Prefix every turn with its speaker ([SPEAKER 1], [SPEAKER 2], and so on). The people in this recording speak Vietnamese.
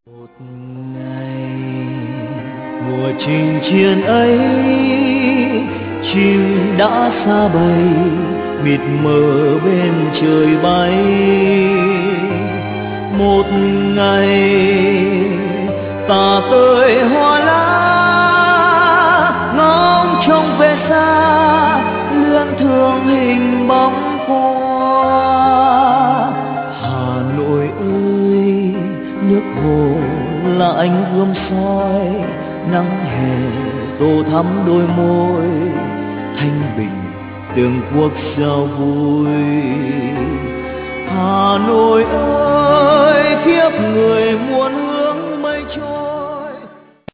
[SPEAKER 1] Một ngày mùa trình chiên ấy, chim đã xa bầy mịt mờ bên trời bay. Một ngày tà tơi hoa lá ngóng trông về xa, luyến thương hình bóng qua. Hà Nội ơi, nước hồ là ánh gươm soi, nắng hè tô thắm đôi môi, thanh bình từng cuộc giao vui. Hà Nội ơi, kiếp người muốn